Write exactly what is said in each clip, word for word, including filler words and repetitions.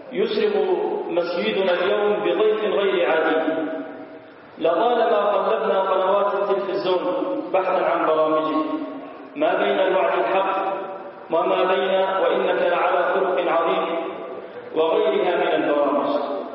يشرق مسجدنا اليوم بضيف غير عادي. لطالما قلبنا قنوات التلفزيون بحثا عن برامجه، ما بين الوعد الحق وما بين وإنك لعلى خلق عظيم وغيرها من البرامج.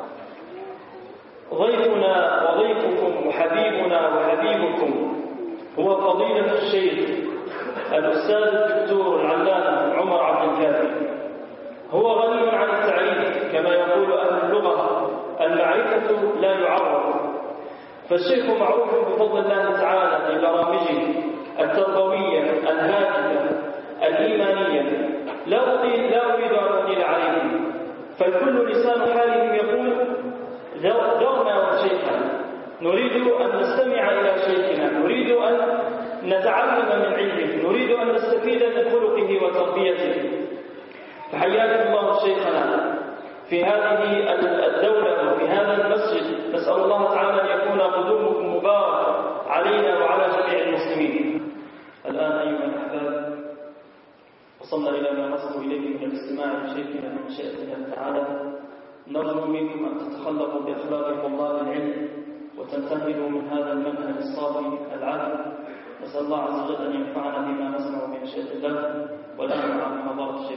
ضيفنا وضيفكم وحبيبنا وحبيبكم هو فضيلة الشيخ الأستاذ الدكتور العلامة عمر عبد الكافي. هو غني عن التعريف، كما يقول أهل اللغة المعرفة لا يعرف. فالشيخ معروف بفضل الله تعالى ببرامجه التربوية الهادفة الإيمانية. لا أطيل لا أريد أن أطيل عليكم، فالكل لسان حالهم يقول ذرنا وشيخنا، نريد أن نستمع إلى شيخنا، نريد أن نتعلم من علمه، نريد أن نستفيد من خلقه وتربيته. فحياكم الله شيخنا في هذه الدولة وفي هذا المسجد. نسأل الله تعالى أن يكون قدومكم مبارك علينا وعلى جميع المسلمين. الآن أيها الأحباب، وصلنا إلى ما نصل إليه من الاستماع لشيخنا من شأن الله تعالى. نرجو منكم أن تتخلقوا بأخلاق طلاب العلم وتنتهلوا من هذا المنهج الصافي العالم. نسأل الله عز وجل أن ينفعنا بما نسمع من شأن الله. والآن مع محاضرة الشيخ.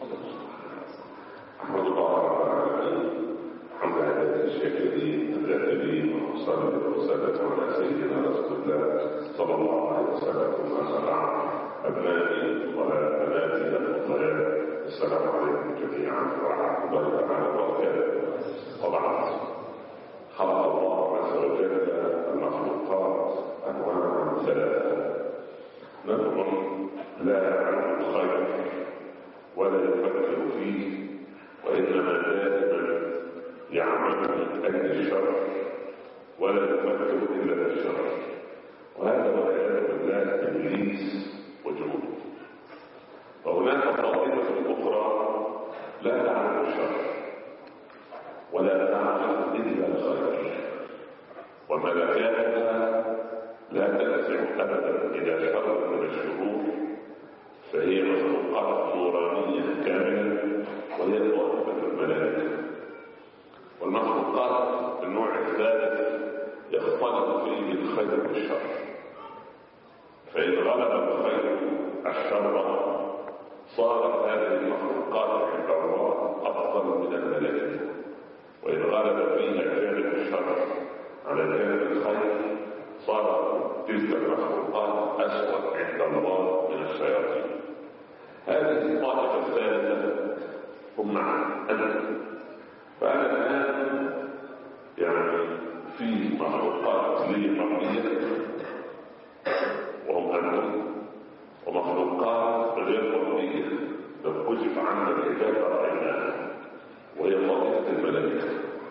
أحمد الله تعالى حمد عباد الشاكرين الذاكرين والصلاة والسلام على سيدنا رسول الله صلى الله عليه وسلم. وما بعد، أبنائي وبناتي الفضلاء، السلام عليكم جميعا ورحمة الله تعالى وبركاته. وبعد، خلق الله عز وجل المخلوقات أنواعا ثلاثة: نوع لا يعلم الخير ولا يفكر فيه، وإنما دائما يعمل من أجل الشر ولا يفكر إلا بالشر، وهذا والعياذ بالله إبليس وجنوده. وهناك طائفة أخرى لا تعمل الشر ولا تعمل إلا الخير، وملكاتها لا تنزع أبدا إلى شر من الشرور، فهي مخلوقات نورانية كاملة، وهي طائفة الملائكة. والمخلوقات النوع الثالث يختلط فيه الخير والشر، فإن غلب الخير الشر صارت هذه المخلوقات عند الله أفضل من الملائكة، وإن غلب فيها جانب الشر على جانب الخير صارت تلك المخلوقات أسوأ عند الله من الشياطين. هذه الطائفة الثالثة هم معا أنا. فأنا الآن يعني في مخلوقات لي مرئية وهم أنتم، ومخلوقات غير مرئية لو كشف عنا الحجاب رأيناها، وهي طائفة الملائكة.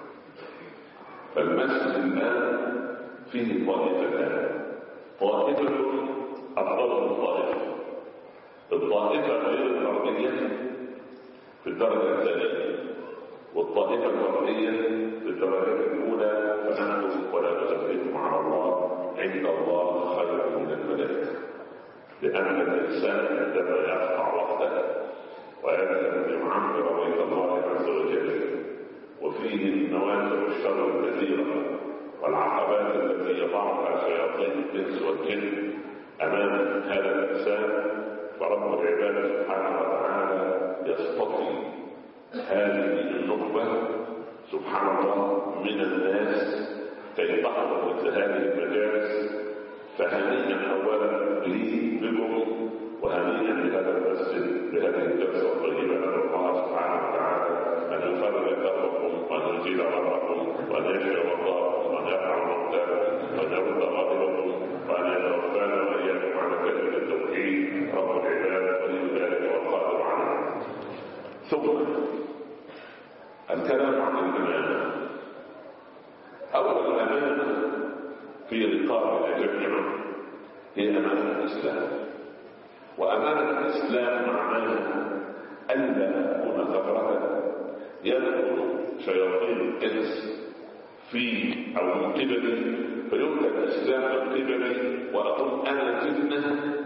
فالمسجد الآن فيه طائفتان: طائفة أفضل من طائفة. الطائفة غير المرئية في الدرجة الثانية، والطائفة المرئية في الدرجة الأولى، فأنتم ولا تزكيكم على الله عند الله خير من الملائكة. لأن الإنسان عندما يقطع وقته ويذهب ليعمر بيت الله عز وجل وفيه نوازل الشر الكثيرة والعقبات التي يضعها شياطين الإنس والجن أمام هذا الإنسان، فرب العباد سبحانه وتعالى يصطفي هذه النخبة سبحان الله من الناس كي تحضر مثل هذه المجالس. فهنيئا أولا لي بكم، وهنيئا لهذا المسجد بهذه الجلسة الطيبة. أن الله سبحانه وتعالى أن يفرج كربكم وأن يزيل غربكم وأن يشفي مرضاكم وأن يرفع موتاكم وأن يرد غاضبكم وأن يتوفانا وإياكم على كلمة التوحيد رب العباد ولي ذلك والقادر عليه. ثم الكلام عن الأمانة. أول الأمانة في رقابنا جميعا هي أمانة الإسلام. وأمانة الإسلام معناها ألا أكون ثغرة يدخل شياطين الإنس في أو من قبلي فيمكن الإسلام من قبلي وأقول أنا فتنة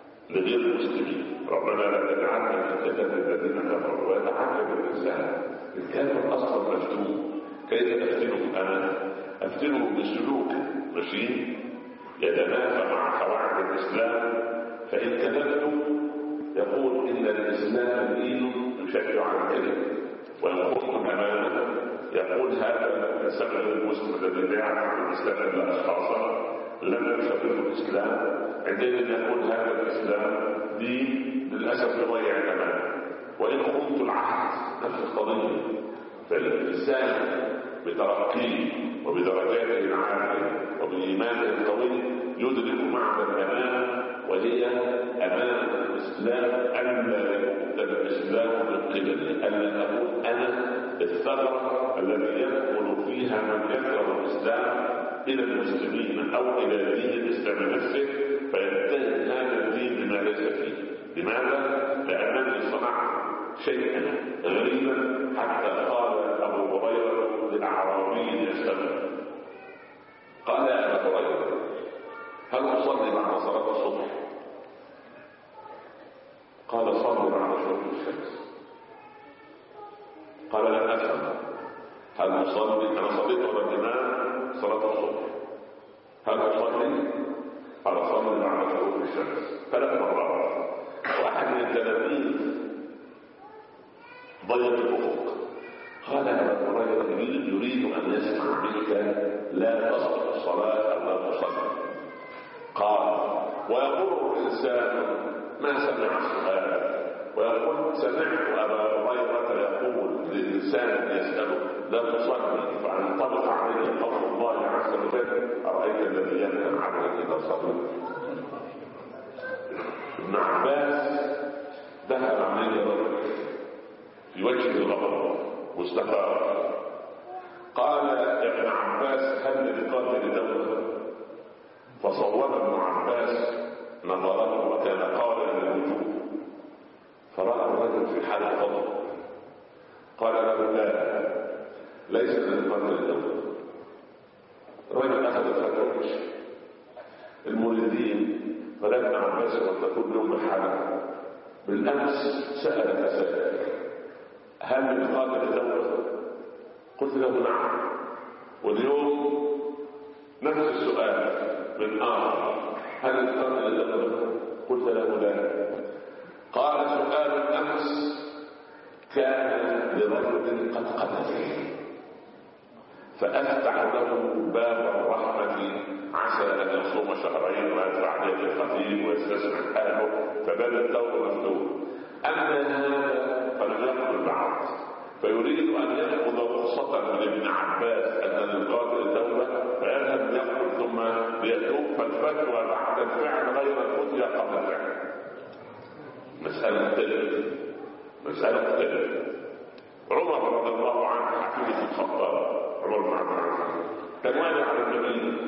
لغير المسلمين. ربنا لا تجعلنا فتنة الذين كفروا. ويتعجب الإنسان الكافر اصلا مفتون، كيف افتنه انا؟ افتنه بسلوك مشين يتنافى مع قواعد الاسلام، فان كذبت يقول ان الاسلام دين يشجع على الكذب، وان قلت امانه يقول هذا السبب المسلم الذي باع الاسلام الا اشخاصا لم يشرفوا الاسلام، عندئذ يقول هذا الاسلام دين للاسف يضيع الامانه. وان خنت العهد نفس القضيه. فالانسان بترقيه وبدرجاته العاليه وبايمانه القوي يدرك معنى الامانه، وهي امانه الاسلام الا يؤتى الاسلام من قبلي، الا اقول انا الثغره الذي يدخل فيها من يكره الاسلام الى المسلمين او الى دين الاسلام نفسه فينتهي هذا الدين بما ليس فيه. لماذا؟ لانني صنعت شيئا غريبا حتى قال ابو هريره للاعرابي يسأله، قال يا ابا هريره هل اصلي بعد صلاه الصبح؟ قال صلي بعد شروق الشمس. قال لن افهم، هل اصلي؟ انا صليت ورا الامام صلاه الصبح، هل اصلي؟ قال صلي بعد شروق الشمس. ثلاث مرات. واحد من التلاميذ ضيق الافق قال يا ابا هريره يريد ان يسمع منك لا تصل الصلاه او لا تصلي. قال ويقول الانسان ما سمع السؤال، ويقول سمعت ابا هريره يقول للانسان يساله لا تصلي، فانطبق عليه قول الله عز وجل ارايت الذي ينهى عنه اذا صلى. ابن عباس دخل عليه رجل في وجه الغضب واستقر. قال يا ابن عباس هل لقاتل دوله؟ فصوب ابن عباس نظره وكان قائلا للوجوه، فراى الرجل في حال غضب قال له لا ليس لقاتل دوله. الرجل اخذ الفتوى ومشي. المريدين فلا ابن عباس وتكون يوم بحاله بالامس سالك سائل هل لقاتل دوله؟ قلت له نعم. واليوم نفس السؤال من آخر هل لقاتل دوله؟ قلت له لا. قال سؤال الامس كان لرجل قد قتل فافتح له باب الرحمه عسى ان يصوم شهرين ويدفع عليه الخطيب ويستسمع حاله فباب التوبه مفتوح. اما هذا فلم يقبل بعد فيريد ان ياخذ رخصه من ابن عباس ان للقاتل دوله فيذهب يقتل ثم ليتوب، فالفتوى بعد الفعل غير الفتية قبل الفعل. مساله مختلفه مساله مختلفه. عمر رضي الله عنه حفيد الخطاب عمر بن عبد العزيز كان والي على المدينه،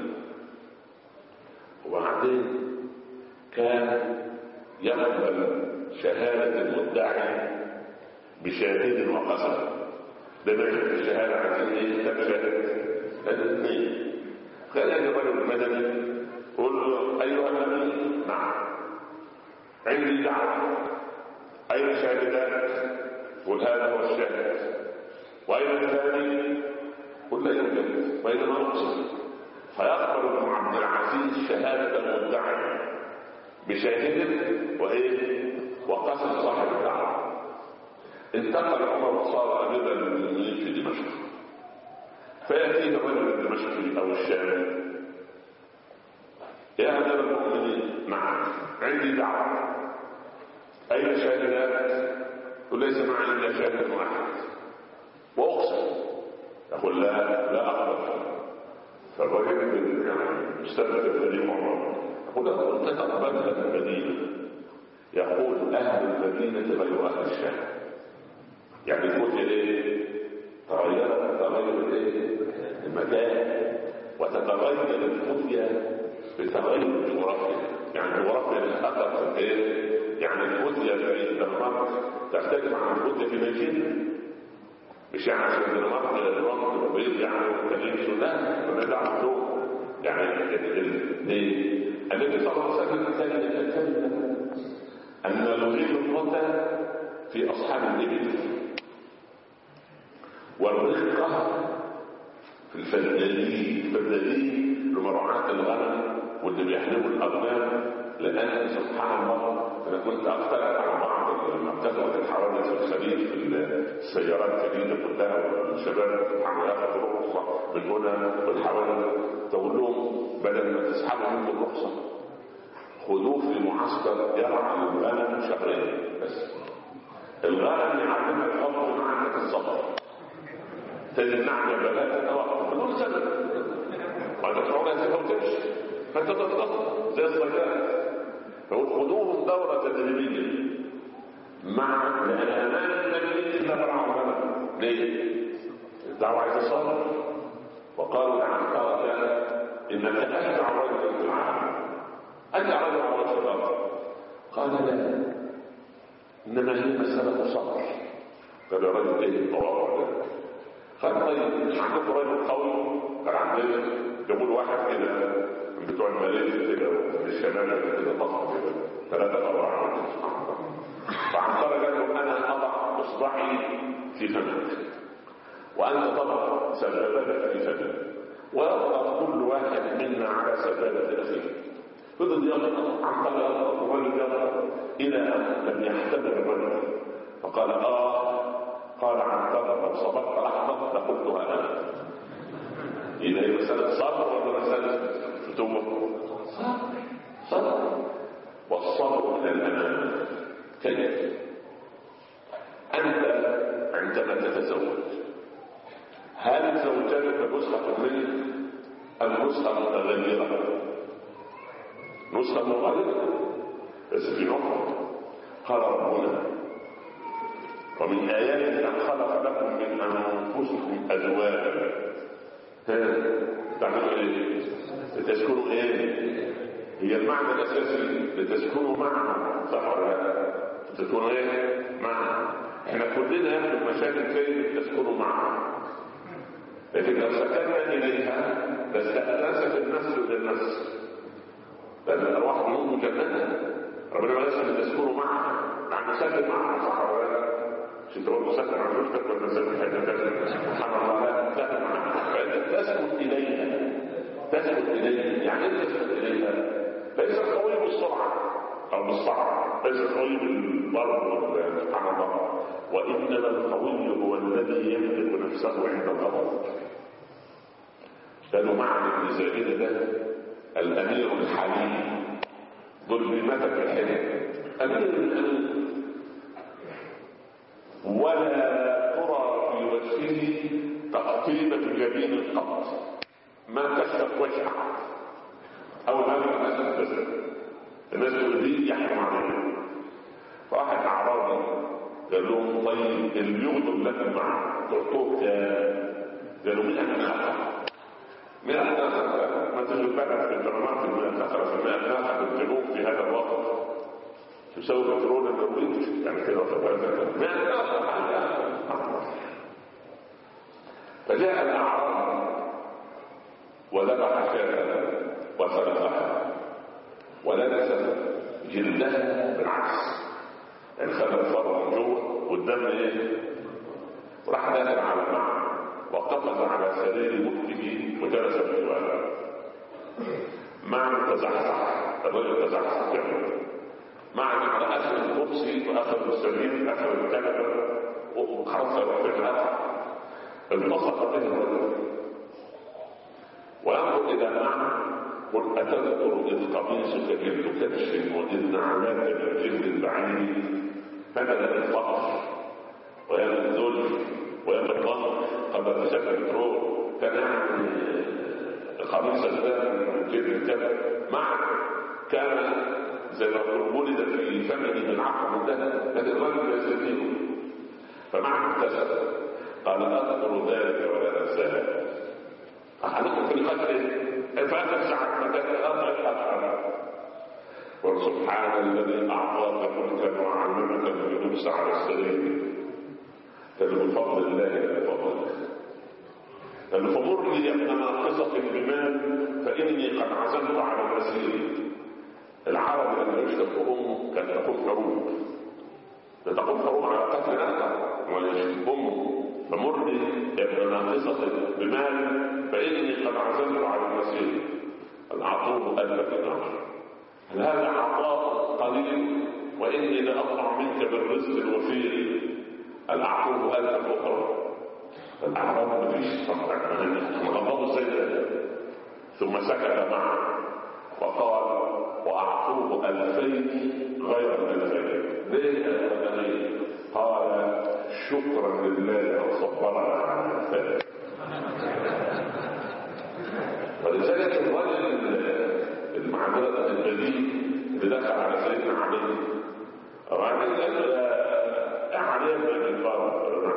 وبعدين كان يقبل شهاده المدعي بشاهد وقسم. لما يشوف الشهاده عن ايه تشهد الاثنين. كان يجي الرجل المدني يقول له ايها النبي نعم عندي دعوه، اين شاهدات؟ قل هذا هو الشاهد. واين الثاني؟ قل لا يوجد. بينما اقسم فيقبل ابن عبد العزيز شهاده المدعي بشاهد وايه وقسم صاحب الدعوه. انتقل عمر وصار اميرا للمؤمنين في دمشق، فياتيه الرجل الدمشقي او الشامي يا امير المؤمنين نعم عندي دعوه، اين شاهدات؟ يقول ليس معي الا شاهد واحد واقسم. يقول لا لا اقبل. فالرجل يعني مستبد الفريق عمر يقول له انت تقبلها في المدينه. يقول اهل المدينه غير اهل الشام. يعني الفتية ايه؟ تغيرت تغير ايه؟ المكان. وتتغير الفتية بتغير الجغرافيا. يعني الجغرافيا للأثر في ايه؟ يعني الفتية في الدنمارك تختلف عن الفتية في نيجيريا. مش يعني عشان الدنمارك الرمل والبيض يعني والكليمس لا ما بيدعم لهم. يعني ليه؟ النبي صلى الله عليه وسلم كان أن الغيب الفتى في أصحاب الإبل. والرقة في الفدادين، الفدادين لمراعاة الغنم واللي بيحلبوا الأغنام. لأن سبحان الله أنا كنت أختلف على بعض لما ارتفعت الحرارة في الخليج في السيارات الجديدة كلها، والشباب سبحان الله ياخذوا رخصة من هنا والحوالي، تقول لهم بدل ما تسحبوا منه الرخصة خذوه في معسكر يرعى الغنم شهرين بس. الغنم يعلمك غض عنك الصبر، تمنعنا بلاد توقف بدون سبب، وانت تشعر انك تمشي فانت تتغطى زي الصيدلات. فخذوهم دوره تدريبيه مع لان امان النبي الا برعوا غنم. ليه؟ الدعوه عايزه صبر. وقالوا لعنقرة انك اشجع رجل في العالم، اشجع رجل على وجه الارض. قال لا، انما هي مساله صبر. قال يا رجل ايه الطوارئ ده؟ قال طيب عندكم رجل قوي. قال عندنا. جابوا له واحد كده من بتوع الماليزيا كده في الشمال كده ضخم كده ثلاثه اربعه. فعنقرة قال له انا اضع اصبعي في فمك وانت تضع سبابتك في فمك ويضغط كل واحد منا على سبابه اخيه. فضل يضغط عنقرة يضغط الرجل يضغط الى ان لم يحتمل الرجل. فقال اه قال عنقرة لو صبرت لحظه لقلتها انا. إذا هي مسألة صبر ولا مسألة فتوة؟ صبر صبر. والصبر من الأمان. كيف؟ أنت عندما تتزوج هل زوجتك نسخة منك أم نسخة متغيرة؟ نسخة متغيرة بس في نقطة. قال ربنا ومن آياته أن خلق لكم من أنفسكم أزواجا تعملوا ايه؟ لتسكنوا ايه؟ هي المعنى الاساسي لتسكنوا معنا، صح ولا لا؟ تسكنوا ايه؟ معنا. احنا كلنا في المشاكل فين تسكنوا معنا، لكن لو سكننا اليها لاستأنست النفس للنفس، لان الارواح منهم مجننه. ربنا ما لازم تسكنوا معنا، نحن نسكن معنا، صح ولا لا؟ مش تقول مسكن عن زوجتك ولا مسكن حاجه سبحان الله. لا تسكن معنا فانت تسكن اليها. تسكن اليها يعني انت تسكن اليها. ليس القوي بالسرعه او بالصعب، ليس القوي بالضرب سبحان الله، وانما القوي هو الذي يملك نفسه عند الغضب. كانوا معنى ابن زائده ده الامير الحليم ظلمتك الحلم، امير الامير ولا ترى في وجهه تقطيبة جبين القط، ما كشف وجهه او ما كشف الناس دي يحكم عليه. فواحد اعرابي قال لهم طيب اليوم الذي معه تعطوه قالوا مئة ناقة. مئة ناقة ما تجد بقى في الدرامات المئة ناقة في المئة ناقة في الجنوب في هذا الوقت تساوي بترول النرويج يعني كده مئة. فجاء الاعرابي وذبح شاة وسلخها ولبس جلدها بالعكس، يعني خلى الفرو من جوه والدم ايه، وراح داخل على المعنى وقفز على سرير مكتبه وجلس بجواره. معنى تزحزح، الرجل تزحزح جميل معنى على اخر الكرسي واخر السرير اخر الكنبه وخلاص يروح في الهواء. انبسط به الرجل وينظر الى معنى قل أتذكر إذ قميصك جلد كبش وإذ نعلاك من جلد بعيد فبدأ الفقر ويا الذل ويا الضنك قبل مسافة البترول كان قميص الدم من جلد الكبش مع كان زي ما ولد في فمه من عقل الدم لكن الرجل يستدينه فمعنى اكتسب. قال أذكر ذلك ولا أنساه. أحدكم في القتل فاتت ساعة مكان أرض الأخرى. وسبحان الذي أعطاك ملكا وعلمك الجلوس على السرير. قال بفضل الله لا بفضلك. قال فمر لي ابن ناقصة بمال فإني قد عزمت على المسير. العرب لما يشتك أمه كان تقول حروب، تقول حروب على قتل أخر ويشتك أمه. فمر لي ناقصة بمال فإني قد عزمت على المسير أن أعطوه ألف دينار. هل هذا عطاء قليل وإني لأطمع منك بالرزق الوفير أن أعطوه ألف أخرى؟ الأعراب ما فيش غضبوا سيدا ثم سكت معه وقال وأعطوه ألفين غير الألفين. ليه الألفين؟ قال شكرا لله وصبرنا على الألفين. ولذلك الرجل المعاملة البديل اللي دخل على سيدنا علي وبعدين قال له يا علي بن ابي طالب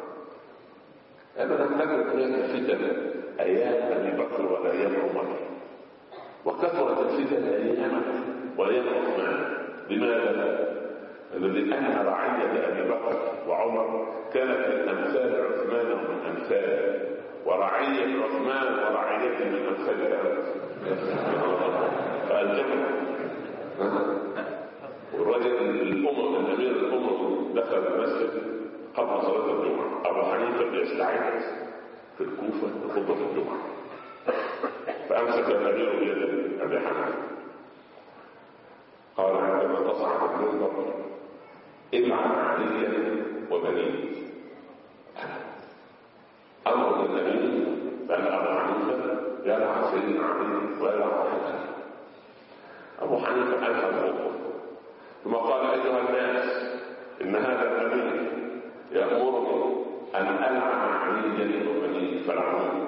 انا نفتكر هناك فتن ايام ابي بكر وايام عمر وكثرت الفتن ايامك وايام عثمان. لماذا؟ لان رعيه ابي بكر وعمر كانت من امثال عثمان ومن امثال ورعيه عثمان ورعيته من امثال فالجمع. والرجل الامم الامير الامم دخل المسجد قبل صلاه الجمعه. ابو حنيفه بيستعد في الكوفه لخطبه الجمعه فامسك الامير بيد ابي حنيفه قال عندما تصعد المنبر العن عليا وبنيه. امر النبي بان ابو حنيفه يلعن سيدنا علي ويلعن حنيفه. ابو حنيفه انهى الخطبه ثم قال ايها الناس ان هذا الامير يامرني ان العن عليا وبنيه فلعنوه.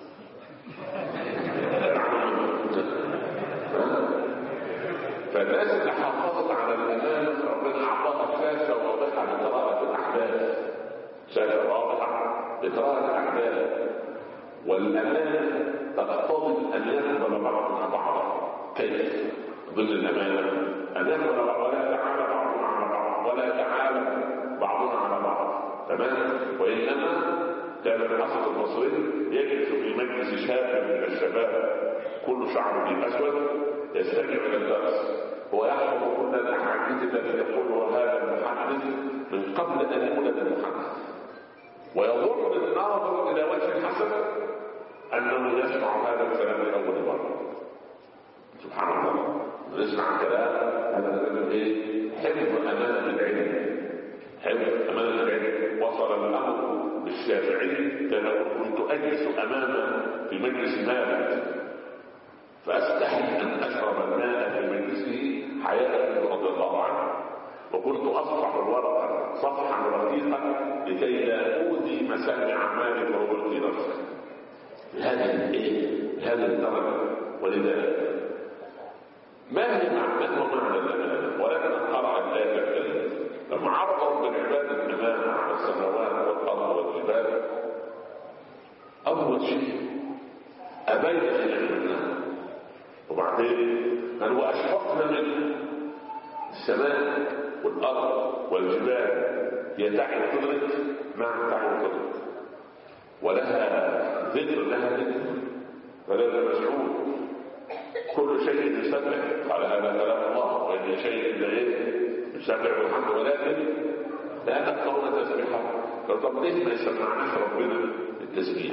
فالناس اللي حافظت على الامانه ربنا اعطاها شاشه واضحه لقراءه الاحداث. شاشه واضحه لقراءه الاحداث. والامانه تقتضي ان يقبل بعضنا بعضا. كيف؟ ضمن الامانه ان يقبل ولا يتعالى بعضنا على بعض ولا يتعالى بعضنا على بعض. تمام؟ وانما كان العصر المصري يجلس في مجلس شاب من الشباب كل شعره اسود يستمع الى الدرس هو يحفظ كل الاحاديث التي يقولها هذا المحدث من قبل ان يولد المحدث ويظن الناظر الى وجه الحسن انه يسمع هذا الكلام لاول مره. سبحان الله نسمع كلام هذا الكلام ايه؟ حفظ امانه العلم. حفظ امانه العلم. وصل الامر بالشافعي كان كنت اجلس امامه في مجلس مالك فاستحي ان اشرب الماء في مجلسه حياء رضي الله عنه وكنت اصفح الورقه صفحا رقيقا لكي لا اؤذي مسامع مالك وهو في نفسه بهذه الايه؟ بهذه الدرجه. ولذلك ما هي معنى ومعنى الامانه؟ ولكن قرأ الايه الكريمه لما عرض رب العباد الامانه على السماوات والارض والجبال اول شيء ابين ان يحملناها وبعدين قال واشفقنا منه. السماء والارض والجبال هي تعي تدرك مع تعي تدرك ولها ذكر لها ذكر فلا مسعود كل شيء يسبح قال هذا كلام الله وان شيء الا ايه يسبح بالحمد ولكن لا تذكرون تسبيحه. طب ليه ما يسمعناش ربنا التسبيح؟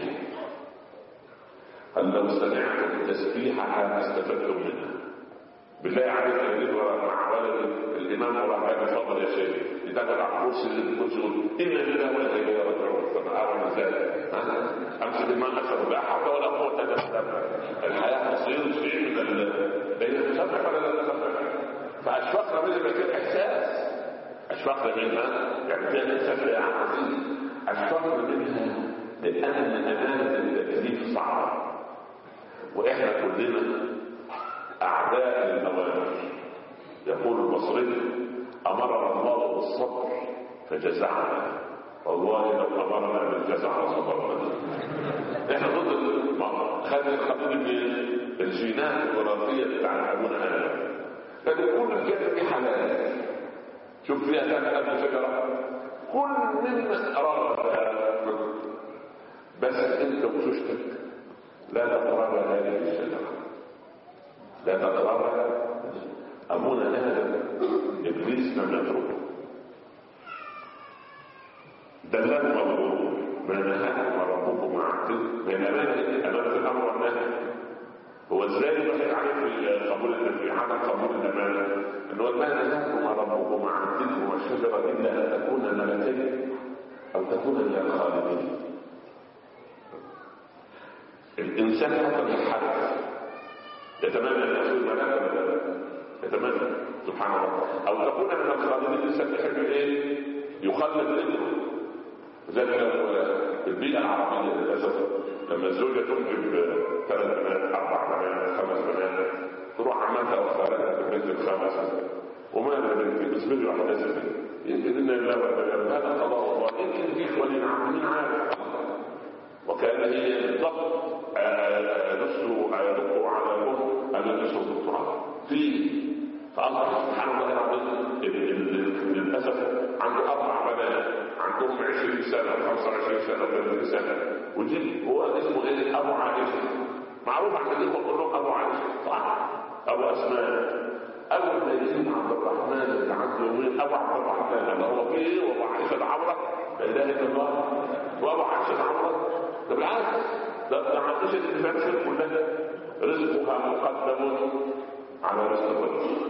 قال لو سمعتم التسبيح استفدتم منها. بالله عليك يجب مع ولد الامام وراء فضل يا شيخ يدخل على الكرسي الكرسي يقول ان لله وانا اليه راجعون فما ازاي امسك الماء اشرب لا حول ولا قوه الا بالله. الحياه تصير شيء من بين تسبح ولا لا تسبح. فاشفقنا منها بكل احساس اشفقنا منها يعني فيها تسبح عظيم. اشفقنا منها لان امانه التكليف صعبه واحنا كلنا اعداء للاوامر. يقول البصري امرنا الله بالصبر فجزعنا والله لو امرنا بالجزع لصبرنا. احنا ضد خلي الخطيب الجينات الوراثيه بتاع ابونا ادم لكن كل الجنه دي حلال. شوف فيها ثلاث ألف شجره كل منا رغب بس انت وزوجتك لا تقرب هذه الشجره لا تقرب. ابونا ادم ابليس لم يتركه دلال مغرور ما نهاكم ربكم عن تلك من امانه امانه الامر والنهي. هو ازاي يبقى عليه في قبول في عدم قبول الامانه؟ انه ما نهاكم ربكم عن تلك الشجره الا ان تكون ملكين او تكون من الخالدين. الانسان حتى في الحدث يتمنى ان يكون ملكا، يتمنى سبحان الله، او تكون من الخالدين. الانسان يحب ايه؟ يخلد ذكره. ذلك في البيئه العربيه للاسف لما الزوجه تنجب ثلاث بنات اربع بنات خمس بنات تروح عمتها واختارتها في البنت الخامسه وما بنت بسبب واحده سنه يمكن ان الله هذا قضاء الله، يمكن فيك ولي نعم مين عارف. وكان هي بالضبط نصه يدق على الام ان نصه الدكتوراه فيه. فاصبح سبحان الله العظيم للاسف عنده اربع بنات عندهم عشرين سنه خمسة وعشرين سنه ثلاثين سنه، وجيب هو اسمه ايه؟ ابو عائشه. معروف عن الاخوه كلهم ابو عائشه صح؟ ابو اسماء. اول ما يجي عبد الرحمن اللي عنده يومين ابو عبد الرحمن اللي هو فيه وابو عائشه العوره لا اله الا الله وابو عائشه العوره. ده بالعكس ده عائشه الانسان كلها رزقها مقدم على رزق الرجل.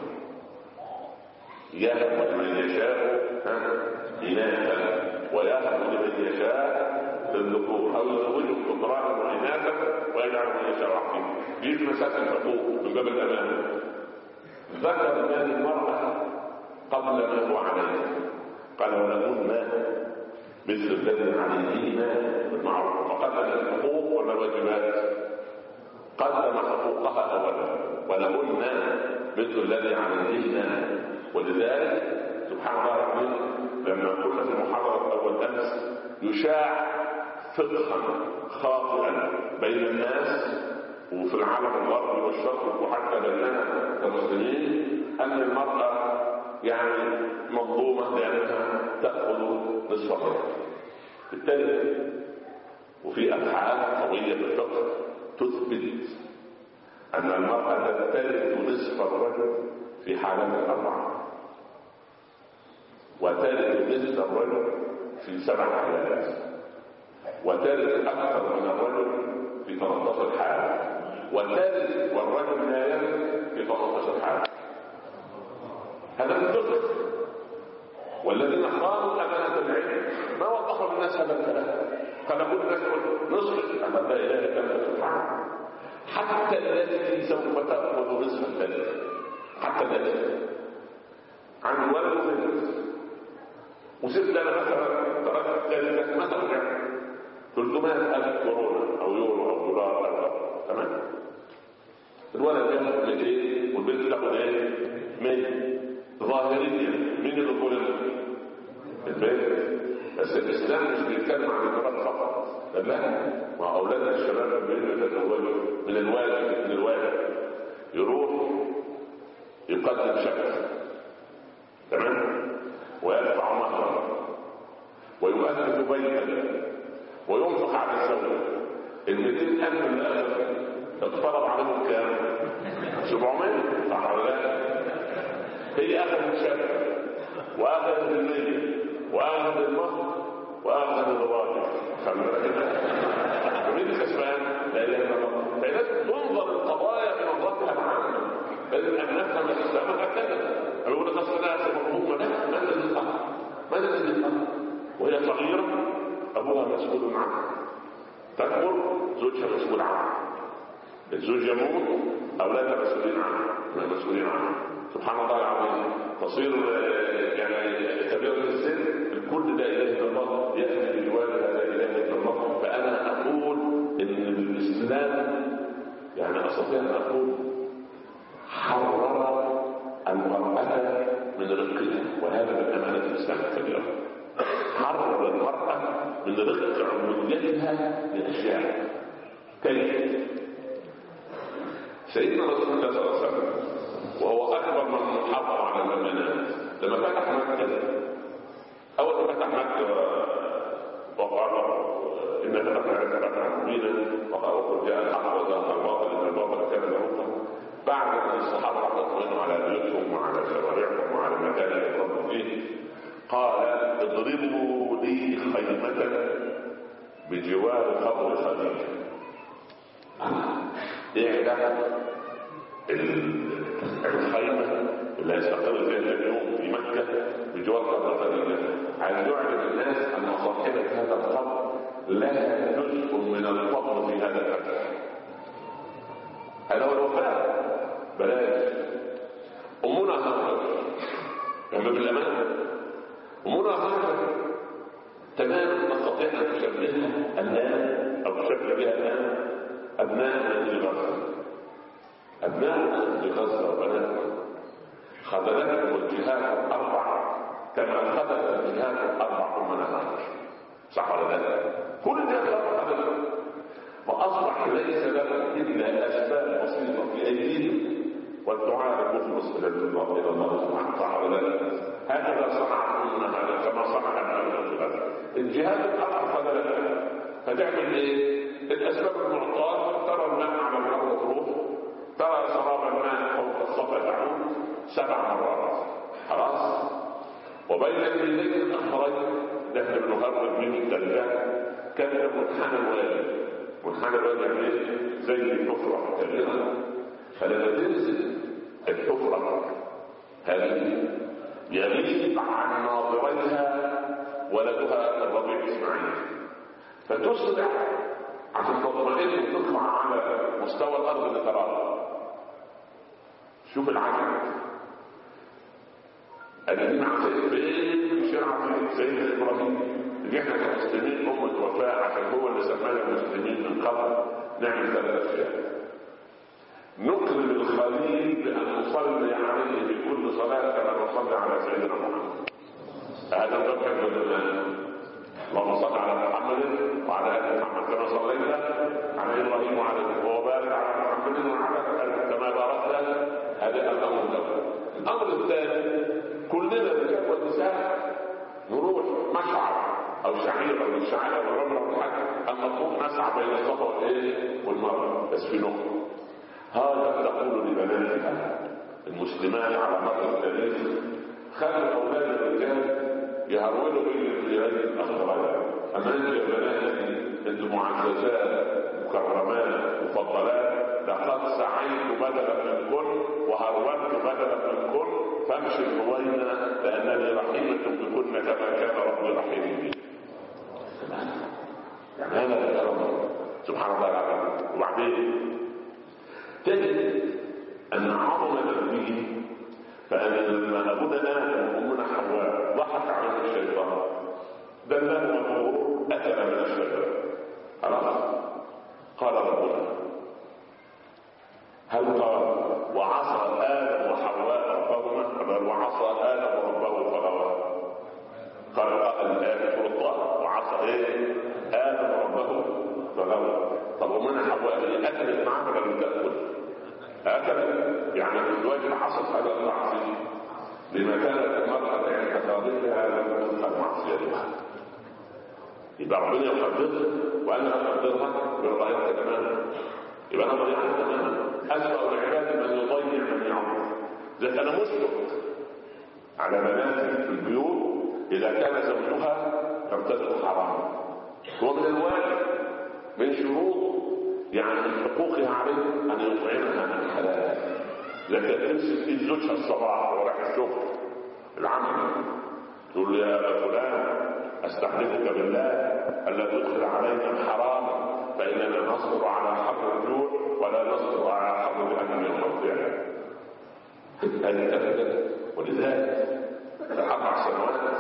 يهب لمن يشاء إناثا ويهب لمن يشاء الذكور أو يزوجهم ذكرانا وإناثا ويجعل من يشاء عقيما. دي مسألة الحقوق من باب الأمانة. ذكر مال المرأة قبل ما هو عليه، قال ولهن مثل الذي عليهن بالمعروف، فقدم الحقوق والواجبات، قدم حقوقها أولا ولهن مثل الذي عليهن. ولذلك سبحان الله العظيم لما كنا في المحاضرة أول أمس يشاع فقها خاطئا بين الناس وفي العالم الغربي والشرق وحتى بيننا كمسلمين أن المرأة يعني مظلومة لأنها تأخذ نصف الرجل. بالتالي وفي أفعال قوية في الفقه تثبت أن المرأة ترث نصف الرجل في حالات أربعة، وترث نصف الرجل في سبع حالات، وترث أكثر من الرجل في ثلاثة عشر حالة، وترث والرجل لا يرث في ثلاثة عشر حالة. هذا الفقه. والذين قالوا أمانة العلم ما وضحوا للناس هذا الكلام، فنقول الناس نصف أما لا إله إلا أنت سبحانه. حتى التي سوف تأخذ نصف الثالث، حتى التي عن ولد وبنت وسبت انا مثلا تركت ثالثة ما ترجع ثلاثمائة ألف كورونا او يورو او دولار او تمام. الولد ياخذ مئتين والبنت تاخذ ايه؟ مية. ظاهريا مين اللي يقول البنت؟ بس الاسلام مش بيتكلم عن الولد فقط، لا، مع اولادنا الشباب لما يتزوجوا من الواجب من الواجب يروح يقدم شقه تمام ويدفع مهرا ويؤدب بيتا وينفق على الزوجه. المئتين ألف من الألف اتفرض عليهم كام؟ سبعمائة صح ولا لا؟ هي أخذت شقه وأخذت المية وأخذت المهر وأخذت الواجب. مين الكسبان؟ لا إله إلا الله. فلازم تنظر القضايا بنظرتها العامة، لازم أن نفهم الإسلام هكذا. أقول لك أصل الناس مرحومة لا ما الذي الأمر؟ ما الذي الأمر؟ وهي صغيرة أبوها مسؤول عنها، تكبر زوجها مسؤول عنها، الزوج يموت أولادها مسؤولين عنها مسؤولين عنها. سبحان الله العظيم. تصير يعني كبيرة السن الكل لا إله إلا الله يأتي بالوالد لا إله إلا الله. فأنا أقول إن الإسلام يعني أستطيع أن أقول حرر المرأة من رقها، وهذا من أمانة الإسلام الكبيرة. حرر المرأة من رق عبوديتها لأشياء. كيف؟ سيدنا رسول الله صلى الله عليه وسلم وهو أكبر من حافظ على الأمانات لما فتح مكة، أول ما فتح مكة وقال إن فتحنا لك فتحا مبينا وقال جاء الحق وزهق الباطل إن الباطل كان زهوقا. بعد أن الصحابة اطمئنوا على بيوتهم وعلى شوارعهم وعلى المكان اللي يضربوا فيه قال اضربوا لي خيمة بجوار قبر خديجة. ايه علاقة الخيمة اللي هيستقر فيها اليوم في مكة بجوار قبر خديجة؟ عايز يعلن الناس ان صاحبة هذا القبر لها جزء من الفضل في هذا الفتح. هذا هو الوفاء. بلاش امنا هاجر كما بالامان، امنا هاجر تماما نستطيع ان نشبهها الان او نشبه بها الان ابناء في غزه. ابناء في غزه وبناتنا خذلتهم الجهات الاربع كما خذلت الجهات الاربع امنا هاجر. صح ولا لا؟ كل الناس خذلتهم واصبح ليس لهم الا اسباب بسيطه في ايديهم والدعاء المخلص الى الله الى الله سبحانه وتعالى. هكذا صنع امنا هذا كما صنع ابناء هذا. الجهاد الاربع خذلتها فتعمل ايه؟ الاسباب المعطاه ترى الماء على الارض تروح، ترى سراب الماء فوق الصفا تعود سبع مرات خلاص. وبين الليلين الاخرين نحن بنهرب من الثلاجات كان منحنى الوادي. منحنى الوادي يعني ايه؟ زي الحفره كبيره، فلما تنزل الحفره هذه يغيب عن ناظريها ولدها الربيع اسماعيل، فتسرع عشان تطمئن وتطلع على مستوى الارض لتراها. شوف العجب الذين عملوا في شرع سيدنا ابراهيم اللي احنا كمسلمين امه وفاء عشان هو اللي سمانا المسلمين من قبل نعمل ثلاث اشياء. نكرم الخليل بان نصلي عليه في كل صلاه كما نصلي على سيدنا محمد. هذا الذبح بالله. اللهم صل على محمد وعلى ال محمد كما صليت على ابراهيم وعلى ال وبارك على محمد وعلى ال كما باركت. هذا الامر الاول. الامر الثاني كلنا الرجال والنساء نروح مشعر او شعيره من شعائر الرمل والحج ان نطوف نسعى بين الصفا والايه والمروه. بس في نقطه هذا تقول لبناتها المسلمات على مر التاريخ خلوا اولاد الرجال يهرولوا بين الرجال الاخضرين. امان يا بناتي انتم معززات مكرمات مفضلات، لقد سعيت بدلا منكن وهرولت بدلا منكن فامشي الهوينه لانني رحيمه بكن كما كان ربي رحيم بي. يعني هذا الكرم سبحان الله العظيم. وبعدين تجد ان عظم النبي فان لما ابونا ادم وامنا حواء ضحك عليه الشيطان دلاه مغرور اكل من الشجره خلاص. قال ربنا هل قال وعصى ادم وحواء ربهما وعصى ادم ربه فغوى؟ قال الايه الله وعصى ايه ادم ربه فغوى. طب ومن حواء اللي اكلت معه ولا لم تاكل؟ اكلت. يعني الواجب حصل هذا التعصيب لما كانت المراه عند خالقها لم تدخل معصيتها. يبقى ربنا يقدرها وانا اقدرها برضايا تماما. يبقى انا ضيعت تماما. اسوأ العباد من يضيع من يعمر. اذا كان مشفق على بناتي في البيوت اذا كان زوجها ارتدت حراما ومن الواجب من شروط يعني من حقوقها عليه ان يطعمها من حلال. لكن تمسك في زوجها الصباح وراح الشغل العمل تقول يا فلان استحلفك بالله الا تدخل علينا الحرام فاننا نصبر على حر الجوع ولا نصبر على حر الامن يوم القيامه. هذه ابدا. ولذلك اربع سنوات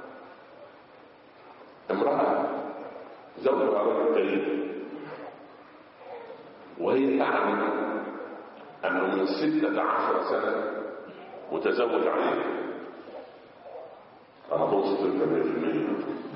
امراه زوجها رجل كريم وهي تعلم انه من ستة عشر سنة متزوج عليه. انا بوصف المية في المية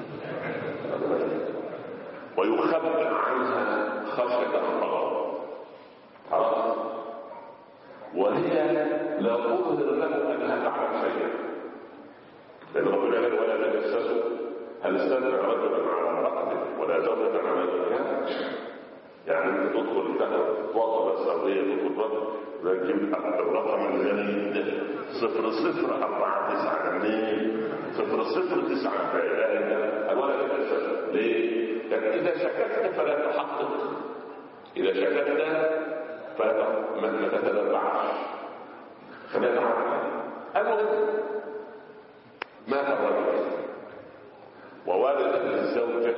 ويخبر عنها خشية الغضب خلاص. وهي لا تظهر له انها تعلم شيئا لان ربنا قال ولا تجسسوا هل استدعى رجلا على امرأته ولا زوجة على زوجها. يعني انت تدخل تتواصل بس او هي تدخل تجيب الرقم الجديد صفر صفر اربعة تسعة اثنين صفر صفر تسعة. اولا ليه؟ لأن إذا شككت فلا تحقق، إذا شككت فلا تتبعش. خلينا نعرف المهم مات الرجل ووالدت الزوجة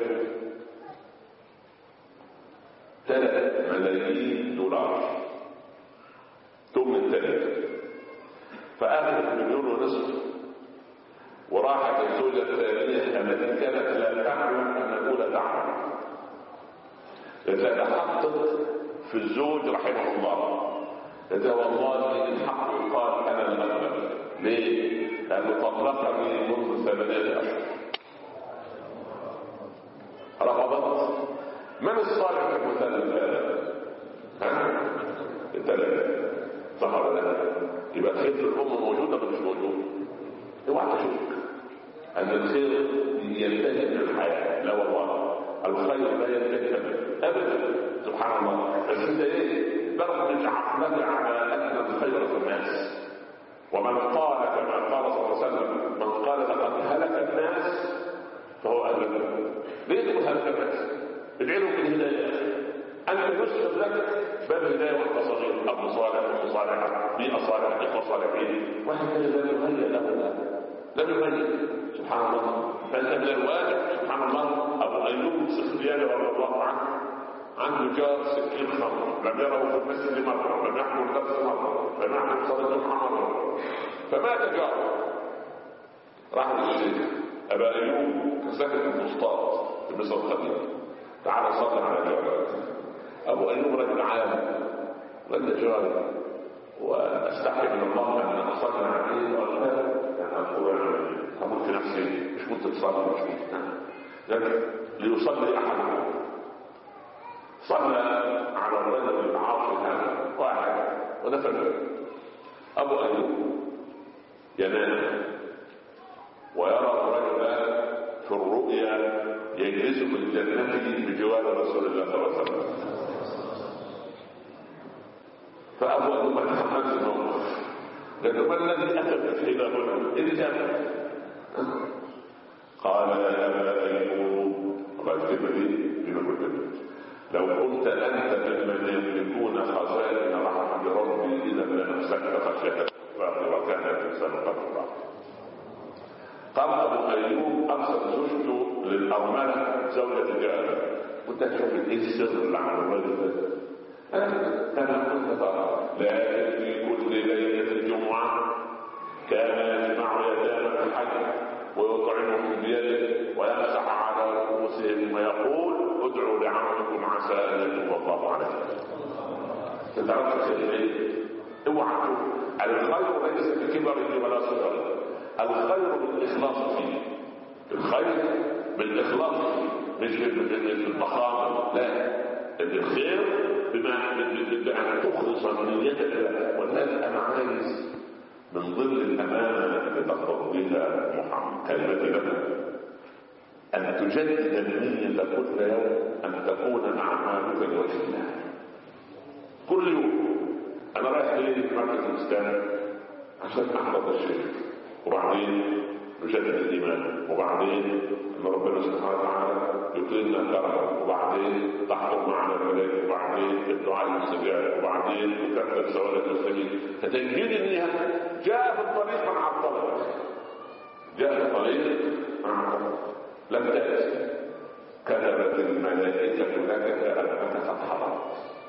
ثلاث ملايين دولار ثم الثلاثة، فأخذت مليون ونصف وراحت الزوجة الثانية التي كانت لا تعلم أن الأولى تعلم، لتتحقق في الزوج رحمه الله. إذا والله الحق يقال أنا الأغلب. ليه؟ لأنه طلقني منذ ثمانية أشهر. رفضت. من الصالح في المثال الثالث؟ ها؟ الثلاثة صح ولا لا؟ يبقى الخير في الأم موجود ولا مش موجود؟ اوعى تشك أن الخير ينتهي من الحياة. لا والله الخير لا ينتهي أبدا سبحان الله. بس أنت إيه؟ برمج عقلك على أن الخير في الناس. ومن قال كما قال صلى الله عليه وسلم من قال لقد هلك الناس فهو أهلك. ليه تقول هلك الناس؟ ادعيهم بالهداية. أنت يسر لك باب الهداية والتصغير، أبو صالح أبو صالح بيئة صالح إخوة صالحين، واحد لا يهيأ له لم يهيأ سبحان الله. فأنت من الواجب سبحان الله. أبو أيوب السختياني رضي الله عنه عنده جار سكين خمر، لم يره في المسجد مرة، لم يحضر درس مرة، لم يحضر صلاة الجمعة مرة، فمات جاره. راح للشيخ أبا أيوب كسكت الفسطاط في مصر القديمة، تعال صلي على جارك. أبو أيوب رجل عالم رجل جاري واستحي من الله أن أصلي عليه وأغلب يعني أقول أقول في نفسي مش كنت تصلي مش كنت لكن ليصلي أحدهم. صلى على الرجل العاصي هذا واحد ودفن. أبو أيوب ينام ويرى الرجل في الرؤيا يجلس في الجنة بجوار رسول الله صلى الله عليه وسلم. فأبو أيوب تحمس الموقف لأنه ما الذي أتت إلى هنا إذ جاء قال يا أبا أيوب وقد كبري لو كنت أنت ممن يملكون خزائن رحمة ربي إذا لنفسك خشية وكان الإنسان قدرا. قال أبو أيوب أرسل زوجته للأرملة زوجة جاره كنت تشوف إيه السر اللي عن الرجل ده؟ أنا كنت ترى لكن في كل ليلة الجمعة كان يجمع يتامى الحج ويطعمهم بيده ويمسح على رؤوسهم ويقول ادعوا لعمكم عسى ان يتوب الله عليكم. تتعرف الخير اوعى الخير ليس بكبره ولا صغره، الخير بالاخلاص فيه. الخير بالاخلاص فيه مش بالضخامه، لا الخير بما بان تخلص من نيتك. والناس انا عايز من ضمن الامانه التي تقرب بها محمد كلمتي لك أن تجدد النية كل يوم أن تكون أعمالك لوجه الله. كل يوم أنا رايح ليه في مركز الإسلام عشان أحفظ الشيخ، وبعدين نجدد الإيمان، وبعدين أن ربنا سبحانه وتعالى يطيلنا كرمه، وبعدين تحضر معنا الملائكة، وبعدين الدعاء المستجاب، وبعدين تكثر سواد المسلمين. فتجديد النية جاء في الطريق مع الطلب، جاء في الطريق مع الطلب لم تأتي كتبت الملائكة لك أنك قد حضرت.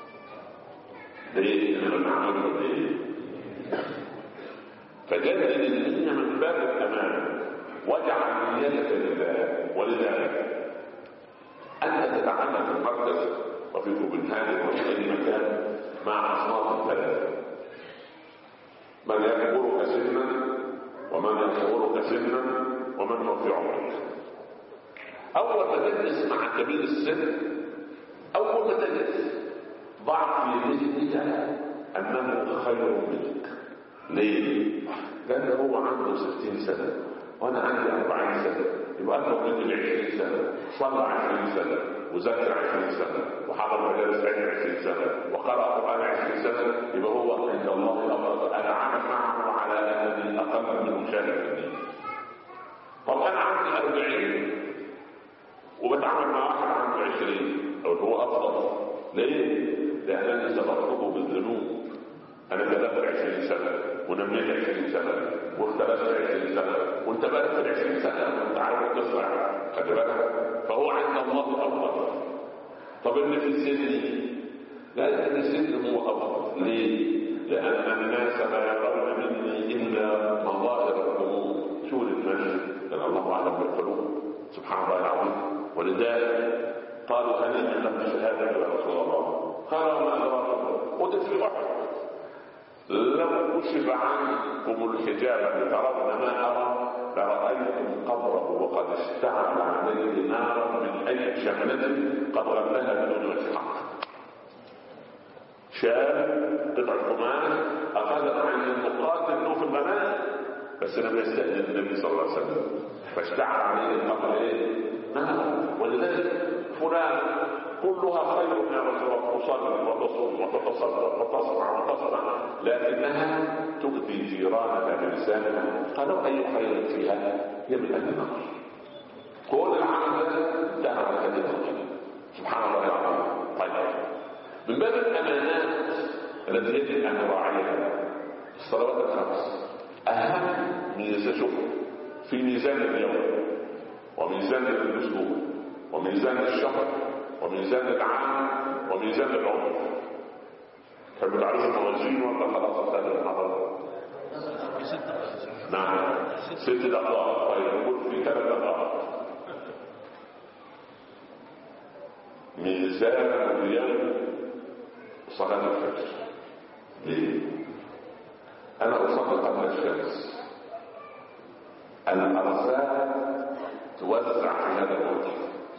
ليه؟ من عمله ليه؟ فجدد النية من باب الأمان واجعل نيتك لله. ولذلك أنت تتعامل في المركز وفي كوبنهاجن وفي أي مكان مع أصناف ثلاثة: من يكبرك سنا، ومن يصغرك سنا، ومن هو في عمرك. أول ما تجلس مع كبير السن، أول ما تجلس ضع في ذهنك أنه خير منك. ليه؟ لأنه هو عنده ستين سنة وأنا عندي أربعين سنة، يبقى أنت ممكن عشرين سنة صلى عشرين سنة وذاكر عشرين سنة وحضر مجالس علم عشرين سنة وقرأ قرآن عشرين سنة، يبقى هو عند الله أفضل. أنا عامل معه على أنني أقل من مشاهد الدين. طب أنا عندي أربعين وبس وبتعامل مع واحد عنده عشرين او هو افضل. ليه؟ لانني سبقته بالذنوب. انا بلغت عشرين سنه ونميت عشرين سنه واختلفت عشرين سنه وانت بلغت عشرين سنه وانت عارف تسرع. خلي بالك. فهو عند الله افضل. طب اللي في سني لا، لان سني هو افضل. ليه؟ لان الناس لا يرون مني الا مظاهر الامور. شو المشي؟ لان الله اعلم بالقلوب سبحان الله العظيم. ولذلك قالوا هنيئا لك الشهاده يا رسول الله. قال ما ادراكم؟ وتفي احد. لو كشف عنكم الحجاب لترون ما ارى لرايتم قبره وقد اشتعل عليه نارا من اي شمله قد غلها بدون اسحاق. شاب قطعه قماش اخذت عن المقاتل له في المنام، بس لم يستأذن النبي صلى الله عليه وسلم فاشتعل عليه القبر ايه؟ نار. ولذلك فلان كلها خير يا رسول الله، تصلي وتصوم وتتصدق وتصنع وتصنع، لكنها تؤذي جيرانها بلسانها. قالوا اي خير فيها؟ هي من اهل النار. كل العمل انتهى على هذه الخطوه. سبحان الله العظيم. طيب، من باب الامانات التي يجب ان نراعيها الصلوات الخمس. اهم ميزه شوف في ميزان اليوم وميزان الاسبوع وميزان الشهر وميزان العام وميزان العمر. تحب تعرف الموازين ولا خلاص انتهى المحاضره؟ نعم ست دقائق. طيب نقول في ثلاث دقائق. ميزان اليوم صلاه الفجر. ليه؟ انا اصلي قبل الشمس. الارزاق توزع في هذا الوقت.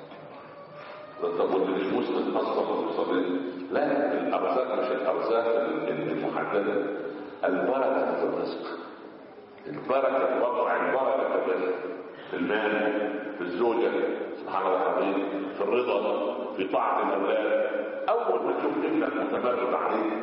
تقول مش مسلم اصلا تصلي؟ لا، الارزاق مش الارزاق المحدده، البركه في الرزق. البركه الوضع البركه في المال، في الزوجه سبحان الله العظيم، في الرضا، في طاعه الاولاد. اول ما تشوف ابنك متمرد عليك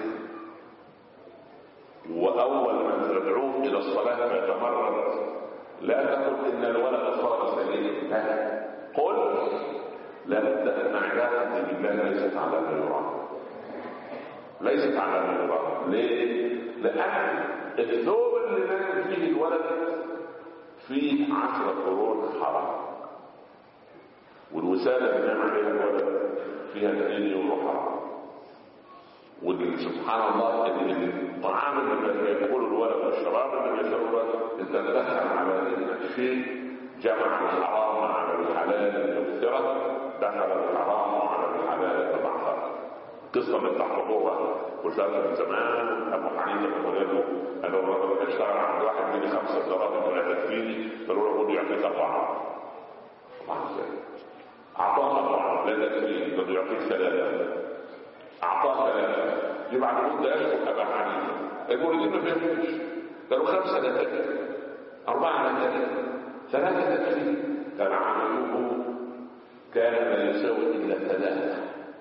واول ما تدعوه الى الصلاه فيتمرد، لا تقل ان الولد صار سليم، لا، قل لابد ان علاقتي بالله ليست على ما يرام، ليست على ما يرام. ليه؟ لان الثوب اللي نازل فيه الولد فيه عشرة قرون حرام، والوساله اللي نام عليها الولد فيها اثنين يورو حرام. وسبحان الله الطعام اللي ياكله الولد والشراب اللي يشربه الولد انت تدخل على ذلك شيء جمع الحرام على الحلال يكثره، دخل الحرام على الحلال تبعثره. قصه من تحققوها وشافها من زمان. ابو حنيفه ولاده انا الرجل اشتغل عند واحد مني خمسه دراهم ولا تكفيني، فالولد يقول له يعطيك اربعه. اعطاه اربعه لا تكفيني، بده يعطيك ثلاثه. اعطاه ثلاثه. دي بعد مده اشهر ابا حنيفه يقول لي ما فهمتش. قالوا خمسه لا تكفي، اربعه لا تكفي، ثلاثه تكفي. كان عمله كان لا يساوي الا ثلاثه.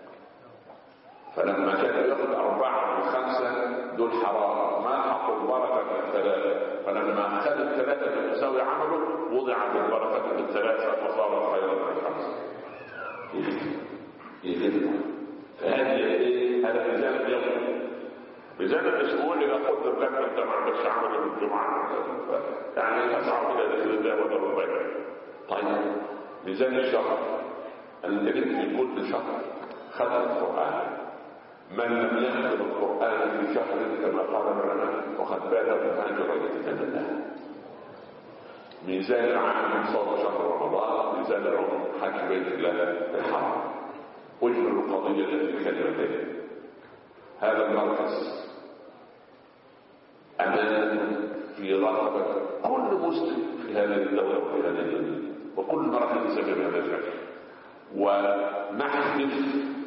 فلما كان ياخذ اربعه وخمسه دول حرام، ما حطوا البركه في الثلاثه. فلما اخذ الثلاثه تساوي عمله وضعت البركه في الثلاثه فصارت خيرا من الخمسه. يجب فهذه ايه؟ هذا ميزان اليوم. ميزان الاسبوع اذا قدر لك انت ما عندكش عمل في الجمعه يعني تصعب الى دخل الله ولا الربيع. طيب ميزان الشهر الذي في كل شهر ختم القران. من لم يختم القران في شهر كما قال العلماء وقد بات بهاجر كتاب الله. ميزان العام صوم شهر رمضان. ميزان العمر حج بيت الله الحرام. وجه القضيه في كلمتين. هذا المركز أمانة في رقبة كل مسلم في هذه الدولة وفي هذه الدولة وكل مركز يسبب هذا الشكل. ونحذف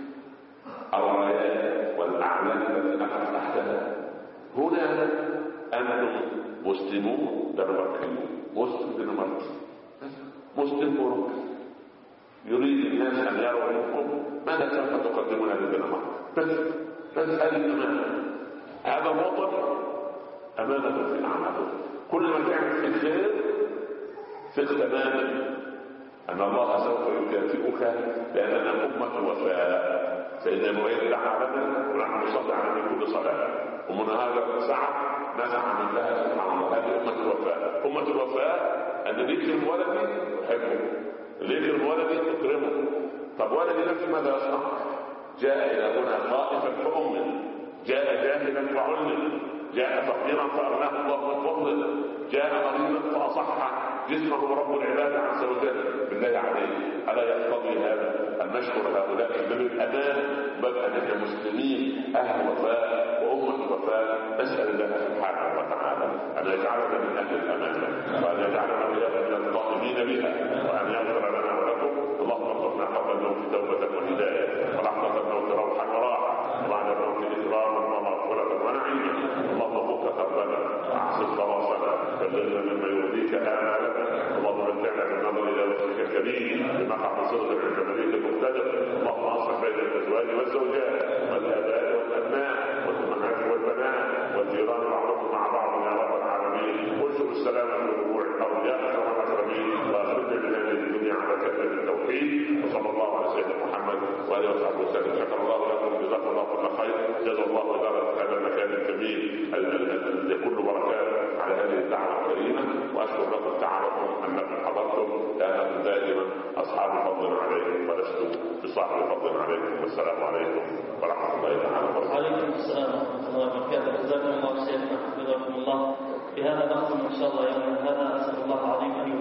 الرايات والأعلام التي نقف تحتها. هنا أنتم مسلمون دنماركيون، مسلم دنماركي، مسلم أوروبي، يريد الناس أن يروا منكم ماذا سوف تقدمون للدنمارك. بس بس هذه الأمانة. هذا وطن أمانة في أعماله. كل ما تعمل في الخير ثق تماما أن الله سوف يكافئك لأننا أمة وفاء. سيدنا إبراهيم دعا لنا ونحن نصلي على كل صلاة، ومن هذا الساعة نسعى من لها سبحان الله. هذه أمة الوفاء. أمة الوفاء أن ذكر ولدي يحبه، ذكر ولدي تكرمه. طب ولدي نفسه ماذا يصنع؟ جاء إلى هنا خائفا فأمن، جاء جاهلا فعلم، جاء فقيرا فأغناه الله من فضله، جاء مريضا فأصح جسمه رب العباد عز وجل. بالله عليه ألا يقتضي هذا أن نشكر هؤلاء من الأمان بل أن المسلمين أهل وفاء وأمة وفاء. نسأل الله سبحانه وتعالى أن يجعلنا من أهل الأمانة، وأن يجعلنا من القائمين بها، وأن يغفر لنا ولكم. اللهم ارزقنا قبل الموت توبة وهداية، ولحظة الموت روحا وراحة، وبعد الموت إكراما ومغفرة ونعيما. اللهم فك كربنا وأحسن خلاصنا، بلغنا مما يرضيك آمالنا. اللهم متعنا بالنظر إلى وجهك الكريم بمقعد صدق عند مليك المقتدر. اللهم أصلح بين الأزواج والزوجات والآباء والأبناء والأمهات والبنات والجيران بعضهم مع بعض يا رب العالمين. وانشر السلام في ربوع الأرض يا أكرم الأكرمين، وأخرجنا من هذه الدنيا على كلمة التوحيد. وصلى الله على سيدنا محمد وآله وصحبه وسلم. شكر الله لكم، جزاكم الله كل خير. جزا الله إدارة هذا المكان الجميل الذي كله بركات على هذه الدعوة الكريمة. وأشكر لكم تعبكم أنكم حضرتم، لأنكم دائما أصحاب فضل عليكم ولستم بصاحب فضل عليكم. والسلام عليكم ورحمة الله تعالى وبركاته. وعليكم السلام ورحمة الله وبركاته. جزاكم الله خيرا، حفظكم الله. بهذا نختم إن شاء الله يوم هذا. أسأل الله العظيم أن